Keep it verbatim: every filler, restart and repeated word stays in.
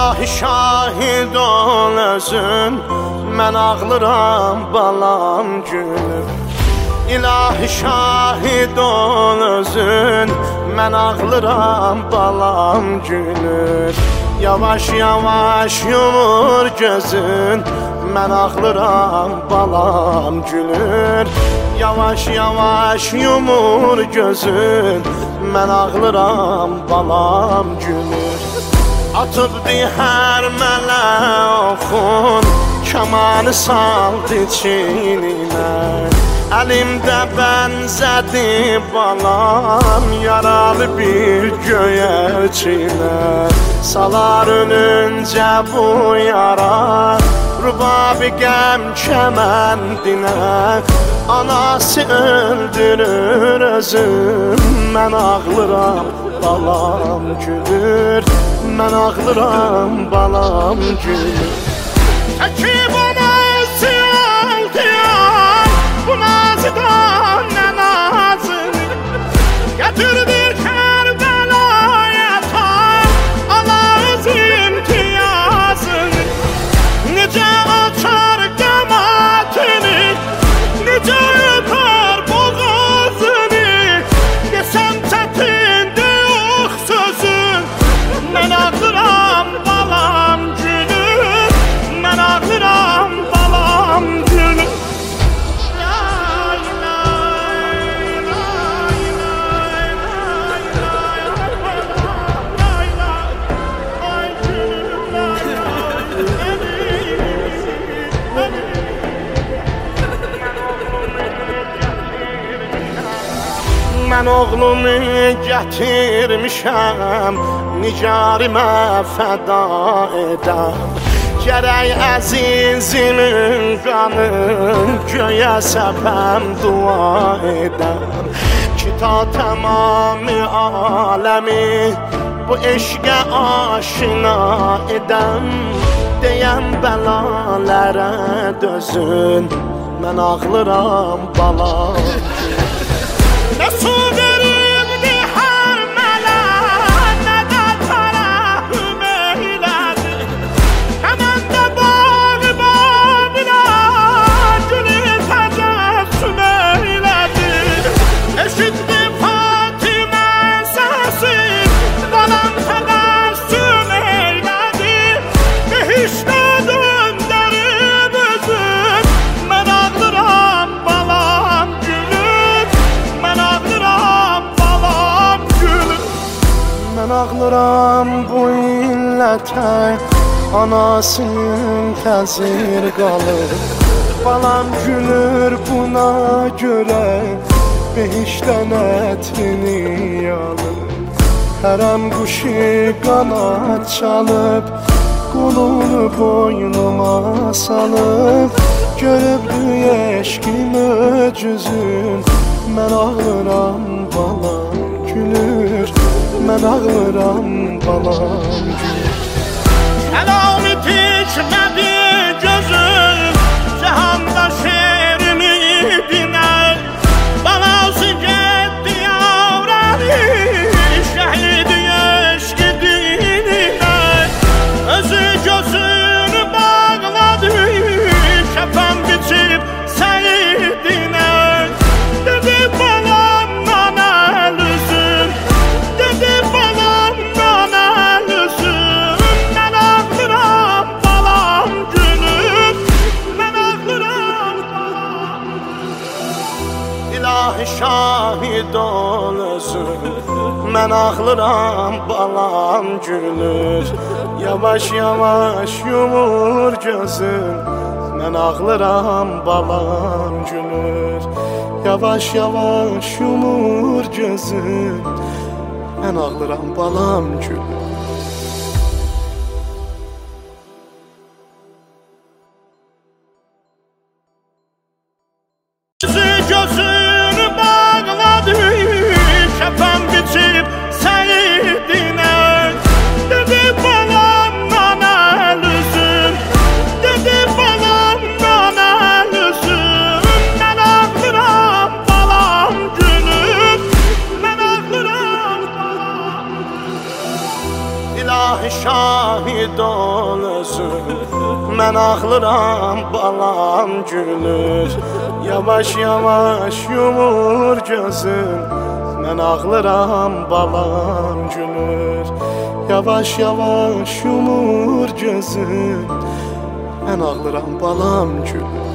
İlahi şahid ol özün, mən ağlıram balam gülür. İlahi şahid ol özün, mən ağlıram balam gülür. Yavaş yavaş yumur gözün, mən ağlıram balam gülür. Yavaş yavaş yumur gözün, mən ağlıram balam gülür. Atıbdı hər mələ oxun, kamanı saldı çiynimə. Əlimdə bənzədi balam, yaralı bir göyərçinə. Salar ölüncə bu yara, rubabi qəm kəməndinə. Anası öldürür özüm, mən ağlıram balam gülür. Mən ağlıram balam gülür. Çəkib ona ziyan diyan, bu nazıdan nə nazını. Gətirdir Kərbəlaya tan, ala öz imtiyazını. Necə açar qəmatini, necə öpər boğazını. Desəm çətindir yox sözün, mən ağlıram balam gülür. Mən ağlıram balam gülür. Mən oğlumu gətirmişəm, nigarimə fəda edəm. Gərək əzizimin qanın göyə səpəm, dua edəm. Ki ta təmami aləmi bu eşqə aşina edəm. Deyəm bəlalərə dözün, mən ağlıram balam. Nə su verildi hər mələ, nə də tərəhüm eylədi. Həmən də bağı babilə, gülü təcəssüm eylədi. Eşitdi Fatimə səsi, balam təbəssüm eylədi. Behiştə döndərib özün, mən ağlıram balam gülür. Mən ağlıram balam gülür. Mən ağlıram bu illətə, anasının təsir qalır. Balam gülür buna görə, behişdən ətini alır. Hərəm quşu qanad çalıb, qulunu boynuma salıb. Görübdü eşqim öcüzün, mən ağlıram balam gülür. Mən ağlıram balam gülür. Kəlami tikmədi gözüm, cəhanda şeirimi dinər. Balası getdi yavrəni, şəhidi eşqi dinlər. Özü gözünü bağladı, kəfən biçib səyidinə. Dedi balamdan əl-üzüm, dedi balamdan əl-üzüm. Mən ağlıram balam gülür, mən ağlıram balam. İlahi şahid ol özün, mən ağlıram balam gülür. Yavaş yavaş yumur gözün, mən ağlıram balam gülür. Yavaş yavaş yumur gözün, mən ağlıram balam gülür. Gözünü bağladı, kəfən biçib səyidinə. Dedi balamdan əl-üzüm, dedi balamdan əl-üzüm. Mən ağlıram balam gülür, mən ağlıram balam. İlahi şahid ol özün. Mən ağlıram balam gülür. Yavaş yavaş yumur gözün. Mən ağlıram balam gülür. Yavaş yavaş yumur gözün. Mən ağlıram balam gülür.